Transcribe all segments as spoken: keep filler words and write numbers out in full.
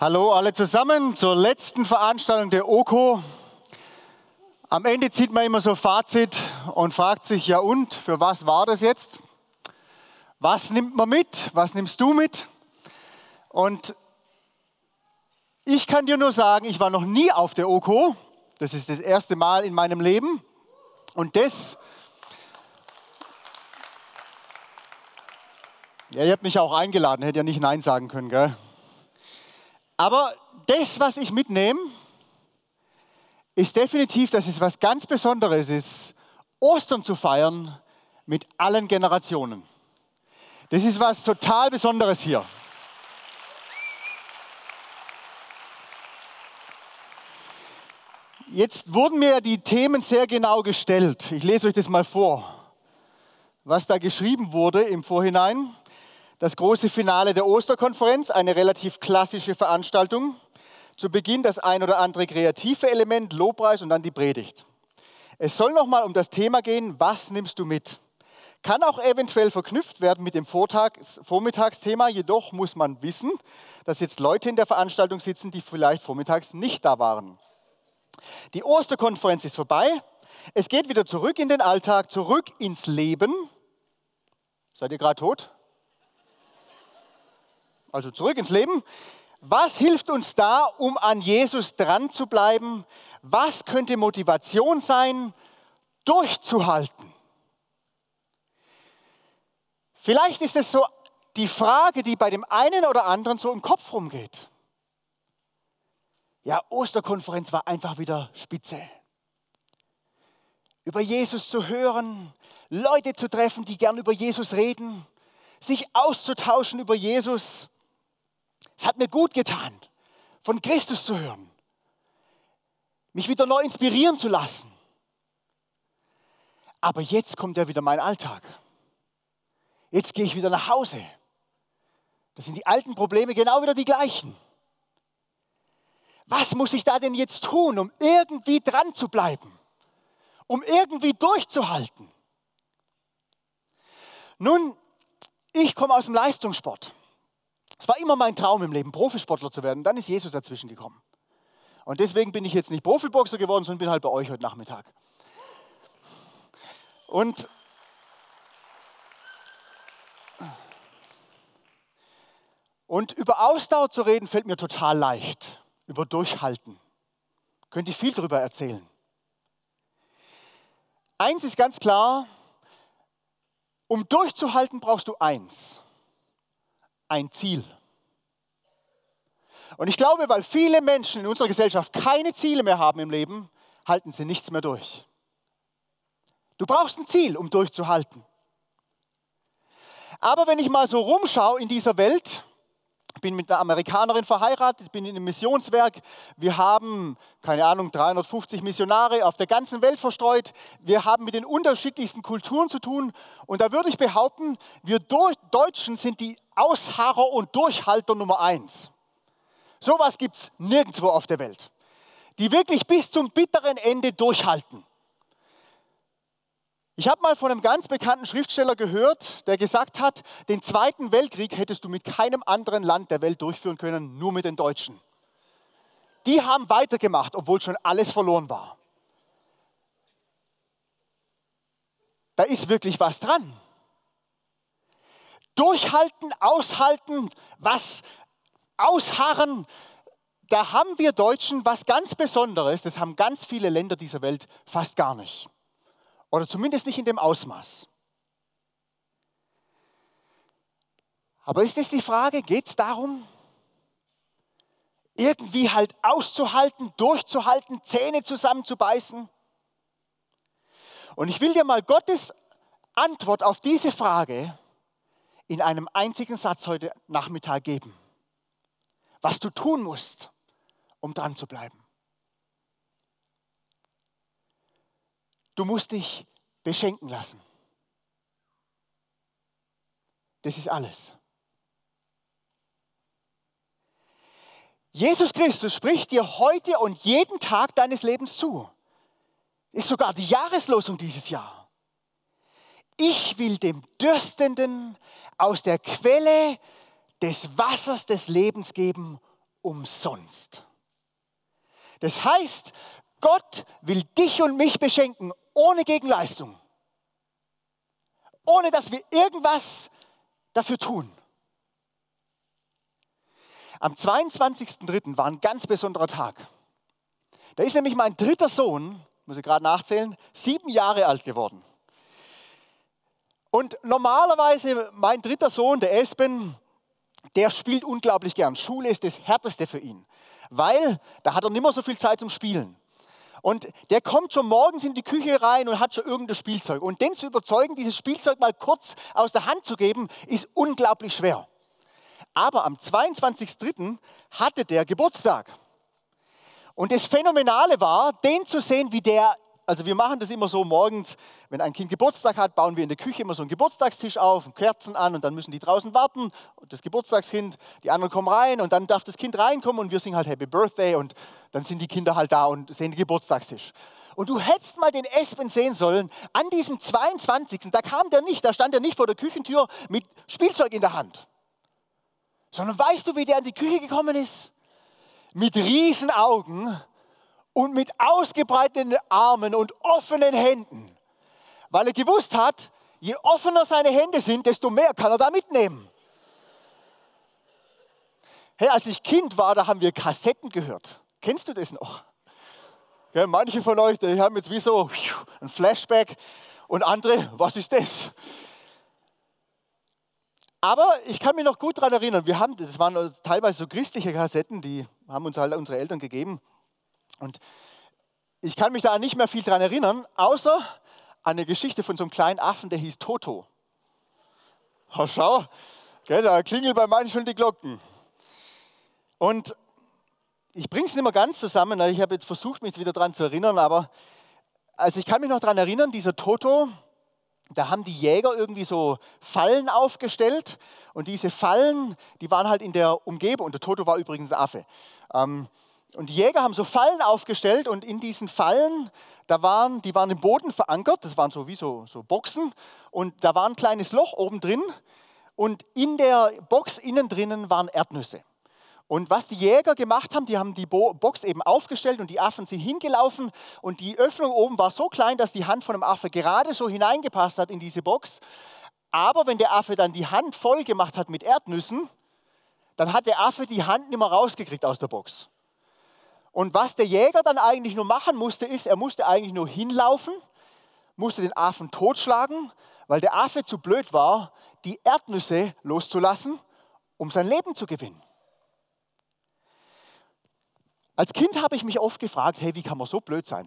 Hallo alle zusammen zur letzten Veranstaltung der O K O. Am Ende zieht man immer so Fazit und fragt sich, ja und, für was war das jetzt? Was nimmt man mit? Was nimmst du mit? Und ich kann dir nur sagen, ich war noch nie auf der O K O. Das ist das erste Mal in meinem Leben. Und das, ja, ihr habt mich auch eingeladen, hätte ja nicht Nein sagen können, gell? Aber das, was ich mitnehme, ist definitiv, dass es was ganz Besonderes ist, Ostern zu feiern mit allen Generationen. Das ist was total Besonderes hier. Jetzt wurden mir die Themen sehr genau gestellt. Ich lese euch das mal vor, was da geschrieben wurde im Vorhinein. Das große Finale der Osterkonferenz, eine relativ klassische Veranstaltung. Zu Beginn das ein oder andere kreative Element, Lobpreis und dann die Predigt. Es soll nochmal um das Thema gehen, was nimmst du mit? Kann auch eventuell verknüpft werden mit dem Vortags-, Vormittagsthema, jedoch muss man wissen, dass jetzt Leute in der Veranstaltung sitzen, die vielleicht vormittags nicht da waren. Die Osterkonferenz ist vorbei, es geht wieder zurück in den Alltag, zurück ins Leben. Seid ihr gerade tot? Also zurück ins Leben. Was hilft uns da, um an Jesus dran zu bleiben? Was könnte Motivation sein, durchzuhalten? Vielleicht ist es so die Frage, die bei dem einen oder anderen so im Kopf rumgeht. Ja, Osterkonferenz war einfach wieder spitze. Über Jesus zu hören, Leute zu treffen, die gern über Jesus reden, sich auszutauschen über Jesus. Es hat mir gut getan, von Christus zu hören, mich wieder neu inspirieren zu lassen. Aber jetzt kommt ja wieder mein Alltag. Jetzt gehe ich wieder nach Hause. Das sind die alten Probleme genau wieder die gleichen. Was muss ich da denn jetzt tun, um irgendwie dran zu bleiben? Um irgendwie durchzuhalten? Nun, ich komme aus dem Leistungssport. Es war immer mein Traum im Leben, Profisportler zu werden. Dann ist Jesus dazwischen gekommen. Und deswegen bin ich jetzt nicht Profiboxer geworden, sondern bin halt bei euch heute Nachmittag. Und, und über Ausdauer zu reden, fällt mir total leicht. Über Durchhalten. Könnte ich viel darüber erzählen. Eins ist ganz klar, um durchzuhalten brauchst du eins. Ein Ziel. Und ich glaube, weil viele Menschen in unserer Gesellschaft keine Ziele mehr haben im Leben, halten sie nichts mehr durch. Du brauchst ein Ziel, um durchzuhalten. Aber wenn ich mal so rumschaue in dieser Welt, ich bin mit einer Amerikanerin verheiratet, ich bin in einem Missionswerk, wir haben, keine Ahnung, dreihundertfünfzig Missionare auf der ganzen Welt verstreut, wir haben mit den unterschiedlichsten Kulturen zu tun und da würde ich behaupten, wir Deutschen sind die Ausharrer und Durchhalter Nummer eins. Sowas gibt es nirgendwo auf der Welt, die wirklich bis zum bitteren Ende durchhalten. Ich habe mal von einem ganz bekannten Schriftsteller gehört, der gesagt hat, den Zweiten Weltkrieg hättest du mit keinem anderen Land der Welt durchführen können, nur mit den Deutschen. Die haben weitergemacht, obwohl schon alles verloren war. Da ist wirklich was dran. Durchhalten, aushalten, was ausharren, da haben wir Deutschen was ganz Besonderes, das haben ganz viele Länder dieser Welt fast gar nicht. Oder zumindest nicht in dem Ausmaß. Aber ist es die Frage, geht es darum, irgendwie halt auszuhalten, durchzuhalten, Zähne zusammenzubeißen? Und ich will dir mal Gottes Antwort auf diese Frage in einem einzigen Satz heute Nachmittag geben. Was du tun musst, um dran zu bleiben. Du musst dich beschenken lassen. Das ist alles. Jesus Christus spricht dir heute und jeden Tag deines Lebens zu. Ist sogar die Jahreslosung dieses Jahr. Ich will dem Dürstenden aus der Quelle des Wassers des Lebens geben, umsonst. Das heißt, Gott will dich und mich beschenken, ohne Gegenleistung. Ohne dass wir irgendwas dafür tun. Am zweiundzwanzigsten dritten war ein ganz besonderer Tag. Da ist nämlich mein dritter Sohn, muss ich gerade nachzählen, sieben Jahre alt geworden. Und normalerweise mein dritter Sohn, der Espen, der spielt unglaublich gern. Schule ist das Härteste für ihn, weil da hat er nicht mehr so viel Zeit zum Spielen. Und der kommt schon morgens in die Küche rein und hat schon irgendein Spielzeug. Und den zu überzeugen, dieses Spielzeug mal kurz aus der Hand zu geben, ist unglaublich schwer. Aber am zweiundzwanzigsten dritten hatte der Geburtstag. Und das Phänomenale war, den zu sehen, wie der, also wir machen das immer so morgens, wenn ein Kind Geburtstag hat, bauen wir in der Küche immer so einen Geburtstagstisch auf, Kerzen an und dann müssen die draußen warten. Und das Geburtstagskind, die anderen kommen rein und dann darf das Kind reinkommen und wir singen halt Happy Birthday und dann sind die Kinder halt da und sehen den Geburtstagstisch. Und du hättest mal den Espen sehen sollen, an diesem zweiundzwanzigsten da kam der nicht, da stand er nicht vor der Küchentür mit Spielzeug in der Hand. Sondern weißt du, wie der in die Küche gekommen ist? Mit riesen Augen und mit ausgebreiteten Armen und offenen Händen. Weil er gewusst hat, je offener seine Hände sind, desto mehr kann er da mitnehmen. Hey, als ich Kind war, da haben wir Kassetten gehört. Kennst du das noch? Ja, manche von euch, die haben jetzt wie so ein Flashback und andere, was ist das? Aber ich kann mich noch gut daran erinnern, wir haben, das waren teilweise so christliche Kassetten, die haben uns halt unsere Eltern gegeben. Und ich kann mich da nicht mehr viel daran erinnern, außer an eine Geschichte von so einem kleinen Affen, der hieß Toto. Oh, schau, gell, da klingeln bei manchen schon die Glocken. Und ich bringe es nicht mehr ganz zusammen, ich habe jetzt versucht, mich wieder daran zu erinnern, aber also ich kann mich noch daran erinnern, dieser Toto, da haben die Jäger irgendwie so Fallen aufgestellt und diese Fallen, die waren halt in der Umgebung, und der Toto war übrigens ein Affe. Ähm, und die Jäger haben so Fallen aufgestellt und in diesen Fallen, da waren, die waren im Boden verankert, das waren so wie so, so Boxen und da war ein kleines Loch oben drin und in der Box innen drinnen waren Erdnüsse. Und was die Jäger gemacht haben, die haben die Box eben aufgestellt und die Affen sind hingelaufen und die Öffnung oben war so klein, dass die Hand von dem Affe gerade so hineingepasst hat in diese Box. Aber wenn der Affe dann die Hand voll gemacht hat mit Erdnüssen, dann hat der Affe die Hand nicht mehr rausgekriegt aus der Box. Und was der Jäger dann eigentlich nur machen musste, ist, er musste eigentlich nur hinlaufen, musste den Affen totschlagen, weil der Affe zu blöd war, die Erdnüsse loszulassen, um sein Leben zu gewinnen. Als Kind habe ich mich oft gefragt, hey, wie kann man so blöd sein?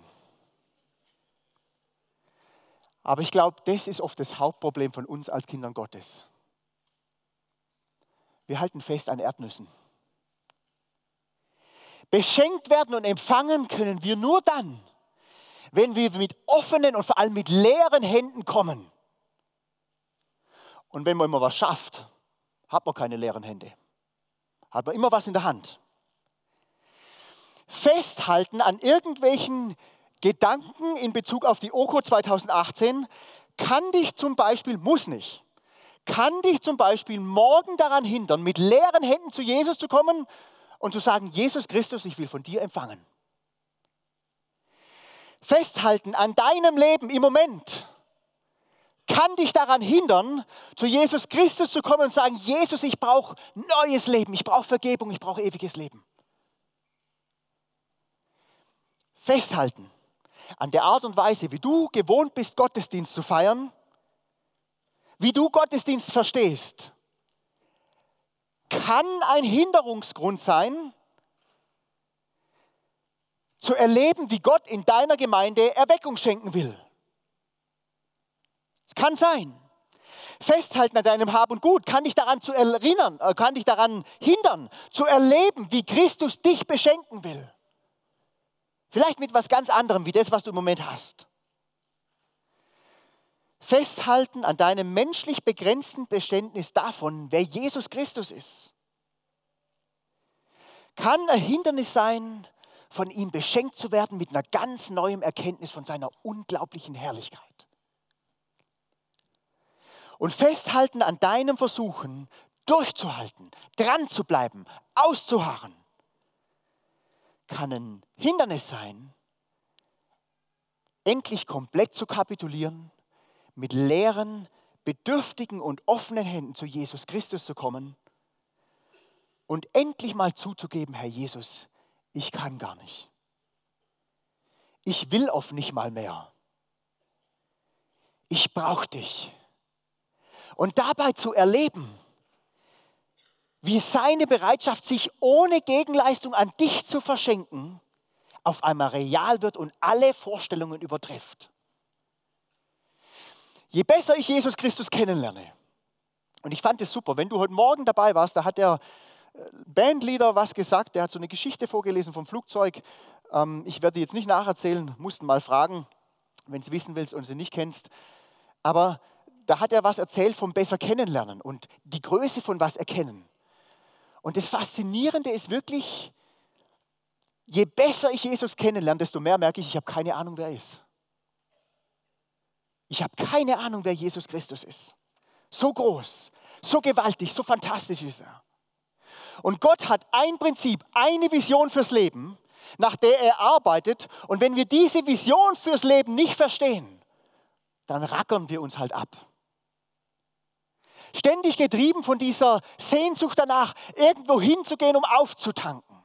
Aber ich glaube, das ist oft das Hauptproblem von uns als Kindern Gottes. Wir halten fest an Erdnüssen. Beschenkt werden und empfangen können wir nur dann, wenn wir mit offenen und vor allem mit leeren Händen kommen. Und wenn man immer was schafft, hat man keine leeren Hände. Hat man immer was in der Hand. Festhalten an irgendwelchen Gedanken in Bezug auf die O K O zweitausendachtzehn kann dich zum Beispiel, muss nicht, kann dich zum Beispiel morgen daran hindern, mit leeren Händen zu Jesus zu kommen und zu sagen, Jesus Christus, ich will von dir empfangen. Festhalten an deinem Leben im Moment kann dich daran hindern, zu Jesus Christus zu kommen und sagen, Jesus, ich brauche neues Leben, ich brauche Vergebung, ich brauche ewiges Leben. Festhalten an der Art und Weise, wie du gewohnt bist, Gottesdienst zu feiern, wie du Gottesdienst verstehst, kann ein Hinderungsgrund sein, zu erleben, wie Gott in deiner Gemeinde Erweckung schenken will. Es kann sein. Festhalten an deinem Hab und Gut kann dich daran zu erinnern, kann dich daran hindern, zu erleben, wie Christus dich beschenken will. Vielleicht mit was ganz anderem, wie das, was du im Moment hast. Festhalten an deinem menschlich begrenzten Verständnis davon, wer Jesus Christus ist, kann ein Hindernis sein, von ihm beschenkt zu werden mit einer ganz neuen Erkenntnis von seiner unglaublichen Herrlichkeit. Und festhalten an deinem Versuchen, durchzuhalten, dran zu bleiben, auszuharren, kann ein Hindernis sein, endlich komplett zu kapitulieren, mit leeren, bedürftigen und offenen Händen zu Jesus Christus zu kommen und endlich mal zuzugeben, Herr Jesus, ich kann gar nicht. Ich will oft nicht mal mehr. Ich brauche dich. Und dabei zu erleben, wie seine Bereitschaft, sich ohne Gegenleistung an dich zu verschenken, auf einmal real wird und alle Vorstellungen übertrifft. Je besser ich Jesus Christus kennenlerne, und ich fand es super, wenn du heute Morgen dabei warst, da hat der Bandleader was gesagt, der hat so eine Geschichte vorgelesen vom Flugzeug. Ich werde die jetzt nicht nacherzählen, mussten mal fragen, wenn du wissen willst und sie nicht kennst. Aber da hat er was erzählt vom besser kennenlernen und die Größe von was erkennen. Und das Faszinierende ist wirklich, je besser ich Jesus kennenlerne, desto mehr merke ich, ich habe keine Ahnung, wer er ist. Ich habe keine Ahnung, wer Jesus Christus ist. So groß, so gewaltig, so fantastisch ist er. Und Gott hat ein Prinzip, eine Vision fürs Leben, nach der er arbeitet. Und wenn wir diese Vision fürs Leben nicht verstehen, dann rackern wir uns halt ab. Ständig getrieben von dieser Sehnsucht danach, irgendwo hinzugehen, um aufzutanken.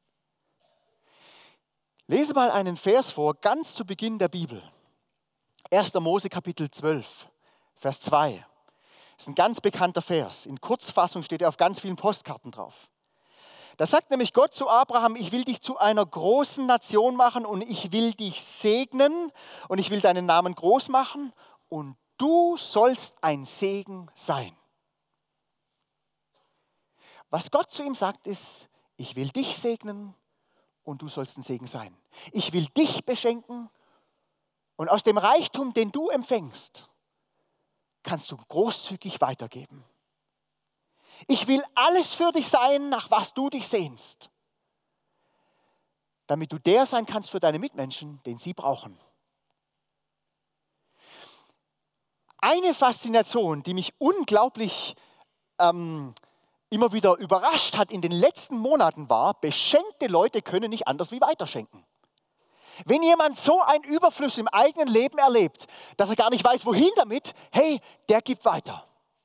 Lese mal einen Vers vor, ganz zu Beginn der Bibel. erster Mose Kapitel zwölf, Vers zwei. Das ist ein ganz bekannter Vers. In Kurzfassung steht er auf ganz vielen Postkarten drauf. Da sagt nämlich Gott zu Abraham, ich will dich zu einer großen Nation machen und ich will dich segnen und ich will deinen Namen groß machen und du sollst ein Segen sein. Was Gott zu ihm sagt ist, ich will dich segnen und du sollst ein Segen sein. Ich will dich beschenken und aus dem Reichtum, den du empfängst, kannst du großzügig weitergeben. Ich will alles für dich sein, nach was du dich sehnst, damit du der sein kannst für deine Mitmenschen, den sie brauchen. Eine Faszination, die mich unglaublich ähm, immer wieder überrascht hat in den letzten Monaten war, beschenkte Leute können nicht anders wie weiterschenken. Wenn jemand so einen Überfluss im eigenen Leben erlebt, dass er gar nicht weiß, wohin damit, hey, der gibt weiter.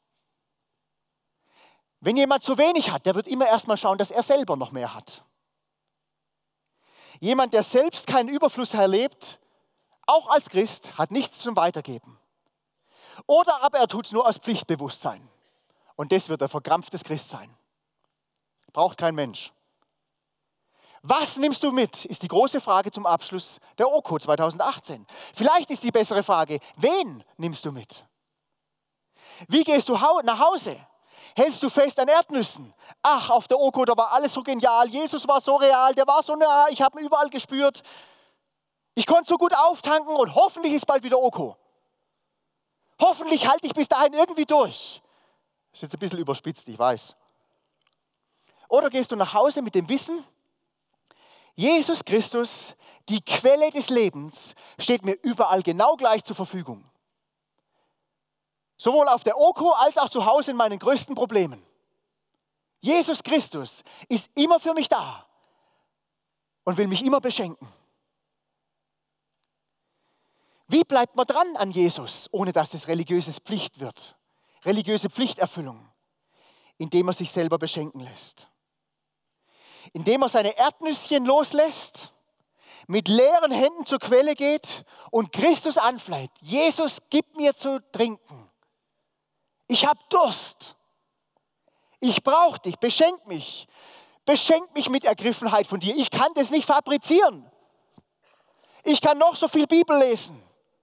Wenn jemand zu wenig hat, der wird immer erstmal schauen, dass er selber noch mehr hat. Jemand, der selbst keinen Überfluss erlebt, auch als Christ, hat nichts zum Weitergeben. Oder aber er tut es nur aus Pflichtbewusstsein. Und das wird ein verkrampftes Christsein. Braucht kein Mensch. Was nimmst du mit, ist die große Frage zum Abschluss der O K O zwanzig achtzehn. Vielleicht ist die bessere Frage, wen nimmst du mit? Wie gehst du nach Hause? Hältst du fest an Erdnüssen? Ach, auf der O K O, da war alles so genial. Jesus war so real, der war so nah, ich habe ihn überall gespürt. Ich konnte so gut auftanken und hoffentlich ist bald wieder O K O. Hoffentlich halte ich bis dahin irgendwie durch. Das ist jetzt ein bisschen überspitzt, ich weiß. Oder gehst du nach Hause mit dem Wissen, Jesus Christus, die Quelle des Lebens, steht mir überall genau gleich zur Verfügung. Sowohl auf der O K O als auch zu Hause in meinen größten Problemen. Jesus Christus ist immer für mich da und will mich immer beschenken. Wie bleibt man dran an Jesus, ohne dass es religiöses Pflicht wird? Religiöse Pflichterfüllung, indem er sich selber beschenken lässt. Indem er seine Erdnüsschen loslässt, mit leeren Händen zur Quelle geht und Christus anfleht. Jesus, gib mir zu trinken. Ich habe Durst. Ich brauche dich. Beschenk mich. Beschenk mich mit Ergriffenheit von dir. Ich kann das nicht fabrizieren. Ich kann noch so viel Bibel lesen.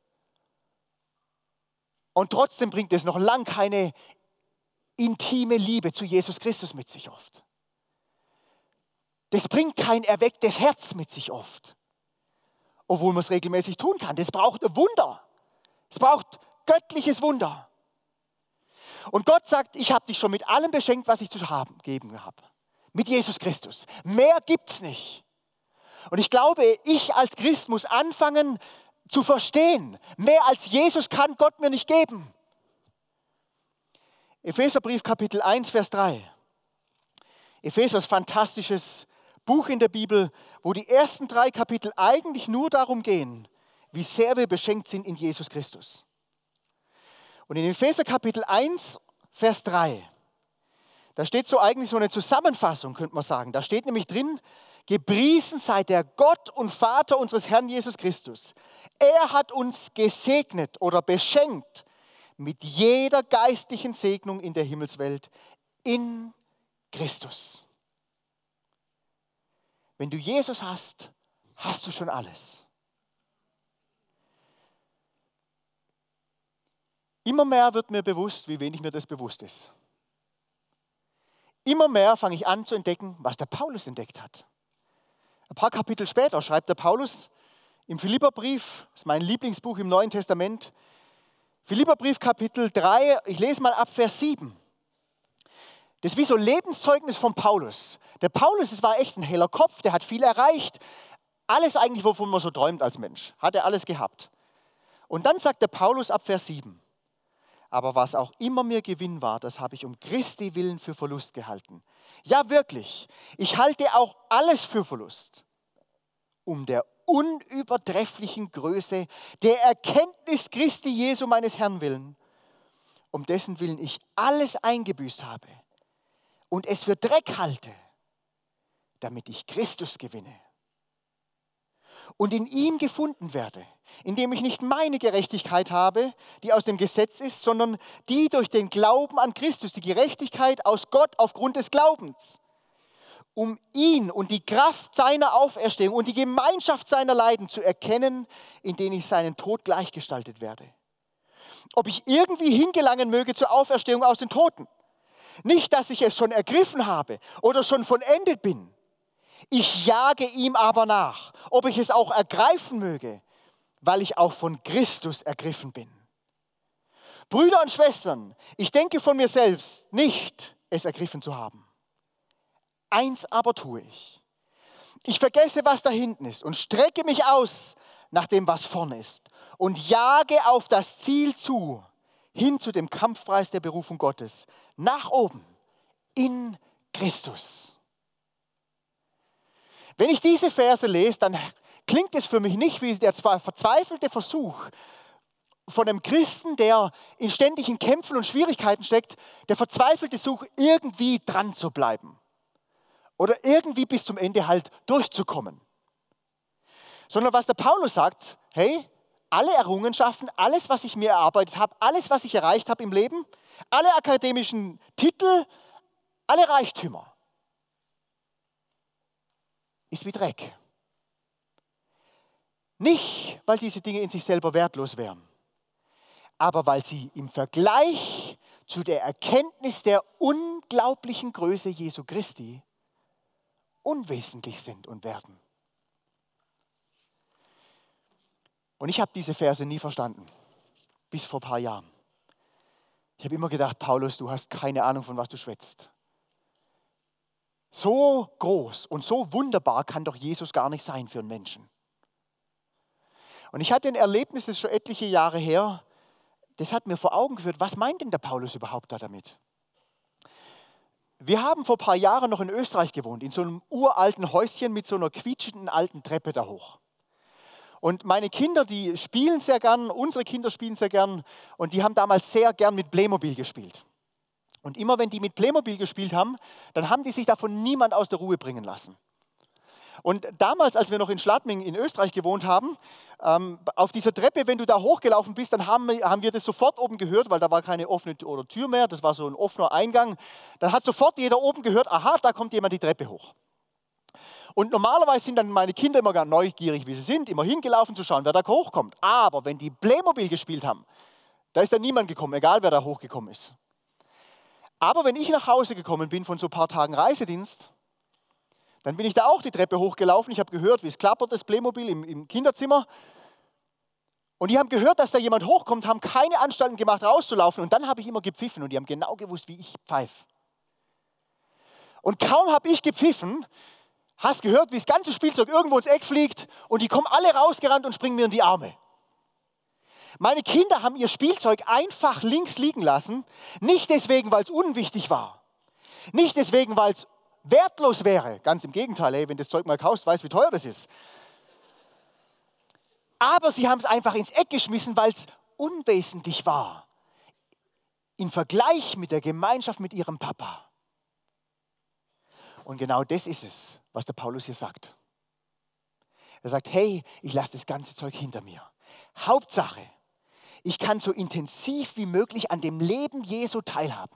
Und trotzdem bringt es noch lang keine intime Liebe zu Jesus Christus mit sich oft. Das bringt kein erwecktes Herz mit sich oft. Obwohl man es regelmäßig tun kann. Das braucht ein Wunder. Es braucht göttliches Wunder. Und Gott sagt, ich habe dich schon mit allem beschenkt, was ich zu haben, geben habe. Mit Jesus Christus. Mehr gibt es nicht. Und ich glaube, ich als Christ muss anfangen zu verstehen, mehr als Jesus kann Gott mir nicht geben. Epheserbrief Kapitel eins, Vers drei. Epheser ist ein fantastisches Buch in der Bibel, wo die ersten drei Kapitel eigentlich nur darum gehen, wie sehr wir beschenkt sind in Jesus Christus. Und in Epheser Kapitel eins, Vers drei, da steht so eigentlich so eine Zusammenfassung, könnte man sagen. Da steht nämlich drin, gepriesen sei der Gott und Vater unseres Herrn Jesus Christus. Er hat uns gesegnet oder beschenkt mit jeder geistlichen Segnung in der Himmelswelt in Christus. Wenn du Jesus hast, hast du schon alles. Immer mehr wird mir bewusst, wie wenig mir das bewusst ist. Immer mehr fange ich an zu entdecken, was der Paulus entdeckt hat. Ein paar Kapitel später schreibt der Paulus im Philipperbrief, das ist mein Lieblingsbuch im Neuen Testament, Philipperbrief Kapitel drei, ich lese mal ab Vers sieben. Das ist wie so ein Lebenszeugnis von Paulus. Der Paulus, das war echt ein heller Kopf, der hat viel erreicht. Alles eigentlich, wovon man so träumt als Mensch, hat er alles gehabt. Und dann sagt der Paulus ab Vers sieben, aber was auch immer mir Gewinn war, das habe ich um Christi willen für Verlust gehalten. Ja, wirklich, ich halte auch alles für Verlust, um der unübertrefflichen Größe der Erkenntnis Christi Jesu meines Herrn willen, um dessen Willen ich alles eingebüßt habe und es für Dreck halte, damit ich Christus gewinne und in ihm gefunden werde, indem ich nicht meine Gerechtigkeit habe, die aus dem Gesetz ist, sondern die durch den Glauben an Christus, die Gerechtigkeit aus Gott aufgrund des Glaubens, um ihn und die Kraft seiner Auferstehung und die Gemeinschaft seiner Leiden zu erkennen, in denen ich seinen Tod gleichgestaltet werde. Ob ich irgendwie hingelangen möge zur Auferstehung aus den Toten. Nicht, dass ich es schon ergriffen habe oder schon vollendet bin. Ich jage ihm aber nach, ob ich es auch ergreifen möge, weil ich auch von Christus ergriffen bin. Brüder und Schwestern, ich denke von mir selbst nicht, es ergriffen zu haben. Eins aber tue ich. Ich vergesse, was da hinten ist und strecke mich aus nach dem, was vorne ist und jage auf das Ziel zu, hin zu dem Kampfpreis der Berufung Gottes, nach oben, in Christus. Wenn ich diese Verse lese, dann klingt es für mich nicht wie der verzweifelte Versuch von einem Christen, der in ständigen Kämpfen und Schwierigkeiten steckt, der verzweifelte Versuch, irgendwie dran zu bleiben oder irgendwie bis zum Ende halt durchzukommen. Sondern was der Paulus sagt, hey, alle Errungenschaften, alles, was ich mir erarbeitet habe, alles, was ich erreicht habe im Leben, alle akademischen Titel, alle Reichtümer, ist wie Dreck. Nicht, weil diese Dinge in sich selber wertlos wären, aber weil sie im Vergleich zu der Erkenntnis der unglaublichen Größe Jesu Christi unwesentlich sind und werden. Und ich habe diese Verse nie verstanden, bis vor ein paar Jahren. Ich habe immer gedacht, Paulus, du hast keine Ahnung, von was du schwätzt. So groß und so wunderbar kann doch Jesus gar nicht sein für einen Menschen. Und ich hatte ein Erlebnis, das ist schon etliche Jahre her, das hat mir vor Augen geführt, was meint denn der Paulus überhaupt da damit? Wir haben vor ein paar Jahren noch in Österreich gewohnt, in so einem uralten Häuschen mit so einer quietschenden alten Treppe da hoch. Und meine Kinder, die spielen sehr gern, unsere Kinder spielen sehr gern und die haben damals sehr gern mit Playmobil gespielt. Und immer wenn die mit Playmobil gespielt haben, dann haben die sich davon niemand aus der Ruhe bringen lassen. Und damals, als wir noch in Schladming in Österreich gewohnt haben, ähm, auf dieser Treppe, wenn du da hochgelaufen bist, dann haben wir, haben wir das sofort oben gehört, weil da war keine offene Tür oder Tür mehr, das war so ein offener Eingang. Dann hat sofort jeder oben gehört, aha, da kommt jemand die Treppe hoch. Und normalerweise sind dann meine Kinder immer ganz neugierig, wie sie sind, immer hingelaufen zu schauen, wer da hochkommt. Aber wenn die Playmobil gespielt haben, da ist dann niemand gekommen, egal wer da hochgekommen ist. Aber wenn ich nach Hause gekommen bin von so ein paar Tagen Reisedienst, dann bin ich da auch die Treppe hochgelaufen. Ich habe gehört, wie es klappert, das Playmobil im, im Kinderzimmer. Und die haben gehört, dass da jemand hochkommt, haben keine Anstalten gemacht, rauszulaufen. Und dann habe ich immer gepfiffen und die haben genau gewusst, wie ich pfeife. Und kaum habe ich gepfiffen, hast gehört, wie das ganze Spielzeug irgendwo ins Eck fliegt und die kommen alle rausgerannt und springen mir in die Arme. Meine Kinder haben ihr Spielzeug einfach links liegen lassen, nicht deswegen, weil es unwichtig war, nicht deswegen, weil es wertlos wäre. Ganz im Gegenteil, ey, wenn du das Zeug mal kaufst, weißt du, wie teuer das ist. Aber sie haben es einfach ins Eck geschmissen, weil es unwesentlich war. Im Vergleich mit der Gemeinschaft mit ihrem Papa. Und genau das ist es, was der Paulus hier sagt. Er sagt, hey, ich lasse das ganze Zeug hinter mir. Hauptsache, ich kann so intensiv wie möglich an dem Leben Jesu teilhaben.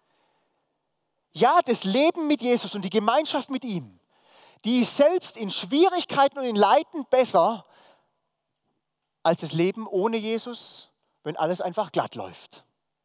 Ja, das Leben mit Jesus und die Gemeinschaft mit ihm, die ist selbst in Schwierigkeiten und in Leiden besser als das Leben ohne Jesus, wenn alles einfach glatt läuft.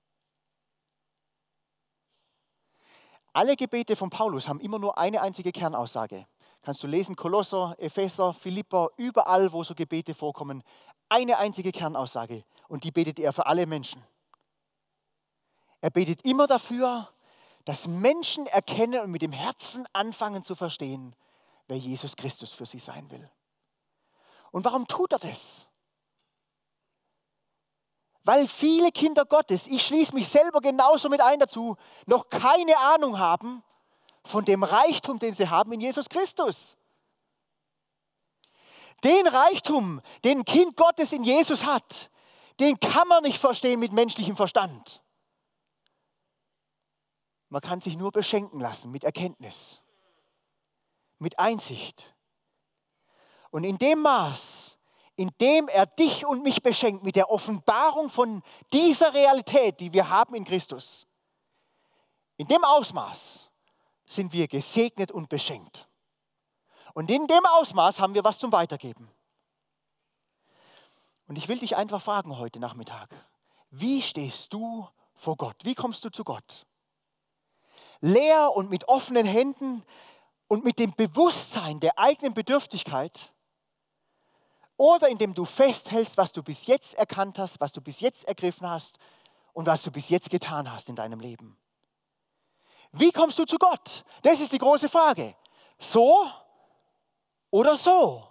Alle Gebete von Paulus haben immer nur eine einzige Kernaussage. Kannst du lesen, Kolosser, Epheser, Philipper, überall, wo so Gebete vorkommen, eine einzige Kernaussage. Und die betet er für alle Menschen. Er betet immer dafür, dass Menschen erkennen und mit dem Herzen anfangen zu verstehen, wer Jesus Christus für sie sein will. Und warum tut er das? Weil viele Kinder Gottes, ich schließe mich selber genauso mit ein dazu, noch keine Ahnung haben von dem Reichtum, den sie haben in Jesus Christus. Den Reichtum, den ein Kind Gottes in Jesus hat, den kann man nicht verstehen mit menschlichem Verstand. Man kann sich nur beschenken lassen mit Erkenntnis, mit Einsicht. Und in dem Maß, in dem er dich und mich beschenkt mit der Offenbarung von dieser Realität, die wir haben in Christus, in dem Ausmaß sind wir gesegnet und beschenkt. Und in dem Ausmaß haben wir was zum Weitergeben. Und ich will dich einfach fragen heute Nachmittag, wie stehst du vor Gott? Wie kommst du zu Gott? Leer und mit offenen Händen und mit dem Bewusstsein der eigenen Bedürftigkeit? Oder indem du festhältst, was du bis jetzt erkannt hast, was du bis jetzt ergriffen hast und was du bis jetzt getan hast in deinem Leben? Wie kommst du zu Gott? Das ist die große Frage. So oder so?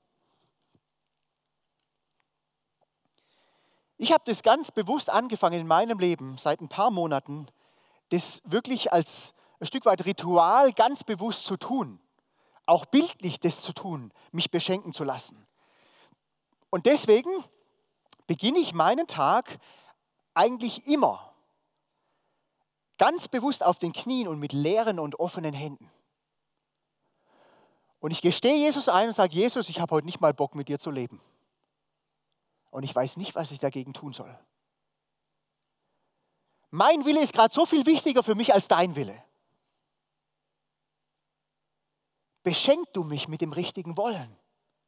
Ich habe das ganz bewusst angefangen in meinem Leben seit ein paar Monaten, das wirklich als ein Stück weit Ritual ganz bewusst zu tun. Auch bildlich das zu tun, mich beschenken zu lassen. Und deswegen beginne ich meinen Tag eigentlich immer ganz bewusst auf den Knien und mit leeren und offenen Händen. Und ich gestehe Jesus ein und sage, Jesus, ich habe heute nicht mal Bock, mit dir zu leben. Und ich weiß nicht, was ich dagegen tun soll. Mein Wille ist gerade so viel wichtiger für mich als dein Wille. Beschenk du mich mit dem richtigen Wollen.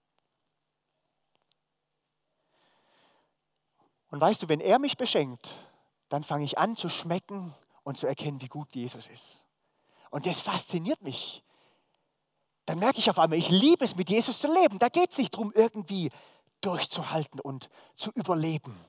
Und weißt du, wenn er mich beschenkt, dann fange ich an zu schmecken und zu erkennen, wie gut Jesus ist. Und das fasziniert mich. Dann merke ich auf einmal, ich liebe es, mit Jesus zu leben. Da geht es nicht darum, irgendwie durchzuhalten und zu überleben.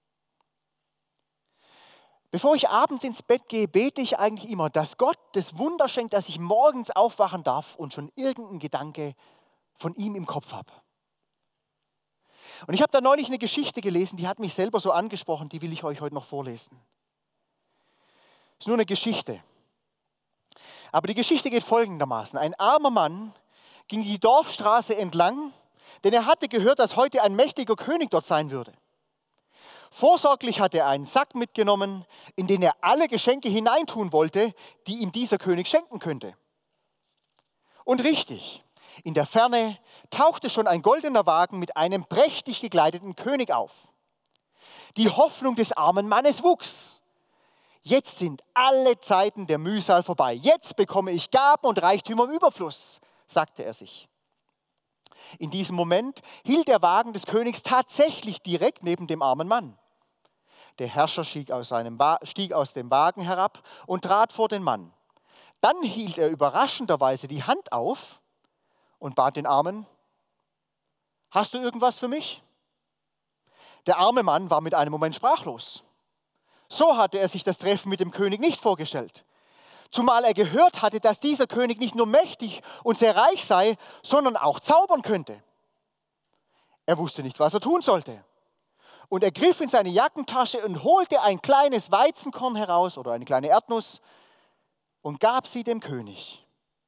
Bevor ich abends ins Bett gehe, bete ich eigentlich immer, dass Gott das Wunder schenkt, dass ich morgens aufwachen darf und schon irgendeinen Gedanke von ihm im Kopf habe. Und ich habe da neulich eine Geschichte gelesen, die hat mich selber so angesprochen, die will ich euch heute noch vorlesen. Es ist nur eine Geschichte. Aber die Geschichte geht folgendermaßen. Ein armer Mann ging die Dorfstraße entlang, denn er hatte gehört, dass heute ein mächtiger König dort sein würde. Vorsorglich hatte er einen Sack mitgenommen, in den er alle Geschenke hineintun wollte, die ihm dieser König schenken könnte. Und richtig, in der Ferne tauchte schon ein goldener Wagen mit einem prächtig gekleideten König auf. Die Hoffnung des armen Mannes wuchs. Jetzt sind alle Zeiten der Mühsal vorbei. Jetzt bekomme ich Gaben und Reichtümer im Überfluss, sagte er sich. In diesem Moment hielt der Wagen des Königs tatsächlich direkt neben dem armen Mann. Der Herrscher stieg aus, seinem Wa- stieg aus dem Wagen herab und trat vor den Mann. Dann hielt er überraschenderweise die Hand auf und bat den Armen: Hast du irgendwas für mich? Der arme Mann war mit einem Moment sprachlos. So hatte er sich das Treffen mit dem König nicht vorgestellt. Zumal er gehört hatte, dass dieser König nicht nur mächtig und sehr reich sei, sondern auch zaubern könnte. Er wusste nicht, was er tun sollte. Und er griff in seine Jackentasche und holte ein kleines Weizenkorn heraus oder eine kleine Erdnuss und gab sie dem König.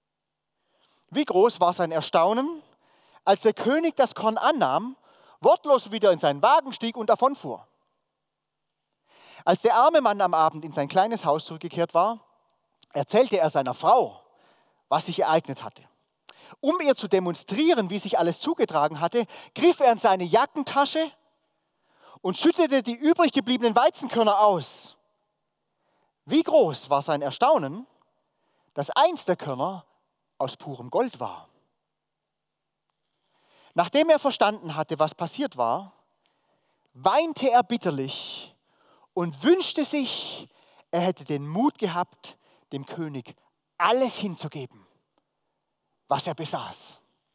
Wie groß war sein Erstaunen, als der König das Korn annahm, wortlos wieder in seinen Wagen stieg und davonfuhr. Als der arme Mann am Abend in sein kleines Haus zurückgekehrt war, erzählte er seiner Frau, was sich ereignet hatte. Um ihr zu demonstrieren, wie sich alles zugetragen hatte, griff er in seine Jackentasche und schüttete die übrig gebliebenen Weizenkörner aus. Wie groß war sein Erstaunen, dass eins der Körner aus purem Gold war. Nachdem er verstanden hatte, was passiert war, weinte er bitterlich und wünschte sich, er hätte den Mut gehabt, dem König alles hinzugeben, was er besaß.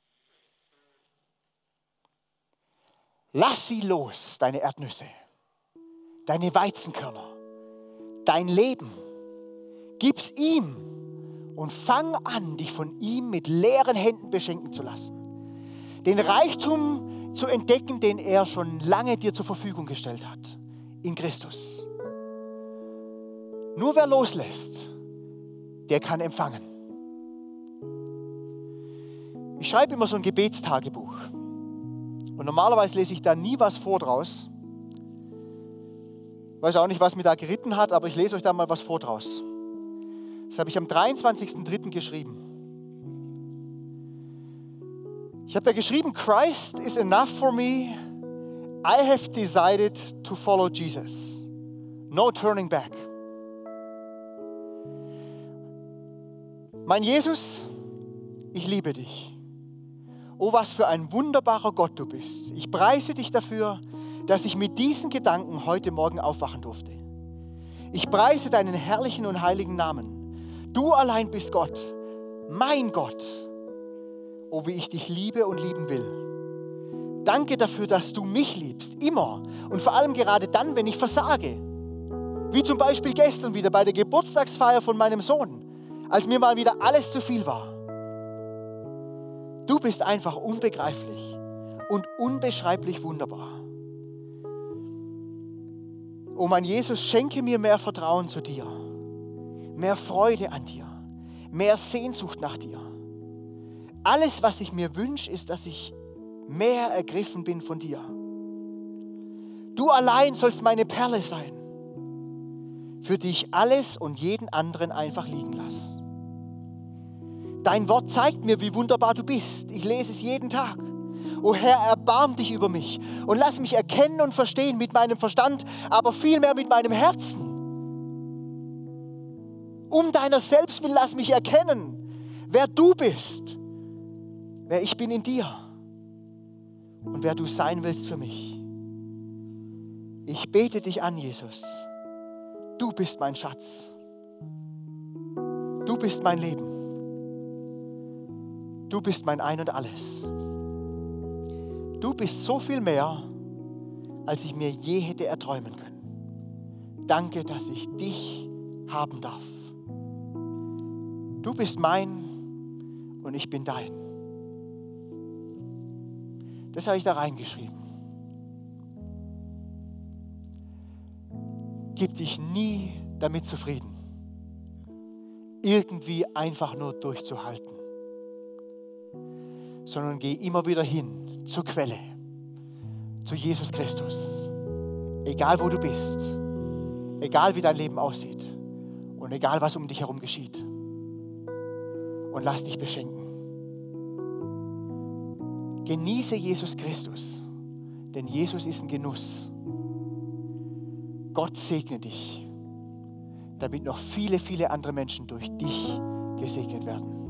Lass sie los, deine Erdnüsse, deine Weizenkörner, dein Leben. Gib's ihm und fang an, dich von ihm mit leeren Händen beschenken zu lassen. Den Reichtum zu entdecken, den er schon lange dir zur Verfügung gestellt hat, in Christus. Nur wer loslässt, der kann empfangen. Ich schreibe immer so ein Gebetstagebuch. Und normalerweise lese ich da nie was vor draus. Ich weiß auch nicht, was mir da geritten hat, aber ich lese euch da mal was vor draus. Das habe ich am dreiundzwanzigsten dritten geschrieben. Ich habe da geschrieben, Christ is enough for me. I have decided to follow Jesus. No turning back. Mein Jesus, ich liebe dich. Oh, was für ein wunderbarer Gott du bist. Ich preise dich dafür, dass ich mit diesen Gedanken heute Morgen aufwachen durfte. Ich preise deinen herrlichen und heiligen Namen. Du allein bist Gott, mein Gott. Oh, wie ich dich liebe und lieben will. Danke dafür, dass du mich liebst, immer und vor allem gerade dann, wenn ich versage. Wie zum Beispiel gestern wieder bei der Geburtstagsfeier von meinem Sohn, als mir mal wieder alles zu viel war. Du bist einfach unbegreiflich und unbeschreiblich wunderbar. Oh mein Jesus, schenke mir mehr Vertrauen zu dir, mehr Freude an dir, mehr Sehnsucht nach dir. Alles, was ich mir wünsche, ist, dass ich mehr ergriffen bin von dir. Du allein sollst meine Perle sein, für die ich alles und jeden anderen einfach liegen lasse. Dein Wort zeigt mir, wie wunderbar du bist. Ich lese es jeden Tag. O Herr, erbarm dich über mich und lass mich erkennen und verstehen mit meinem Verstand, aber vielmehr mit meinem Herzen. Um deiner selbst willen lass mich erkennen, wer du bist, wer ich bin in dir und wer du sein willst für mich. Ich bete dich an, Jesus. Du bist mein Schatz. Du bist mein Leben. Du bist mein Ein und Alles. Du bist so viel mehr, als ich mir je hätte erträumen können. Danke, dass ich dich haben darf. Du bist mein und ich bin dein. Das habe ich da reingeschrieben. Gib dich nie damit zufrieden, irgendwie einfach nur durchzuhalten, sondern geh immer wieder hin zur Quelle, zu Jesus Christus. Egal wo du bist, egal wie dein Leben aussieht und egal was um dich herum geschieht. Und lass dich beschenken. Genieße Jesus Christus, denn Jesus ist ein Genuss. Gott segne dich, damit noch viele, viele andere Menschen durch dich gesegnet werden.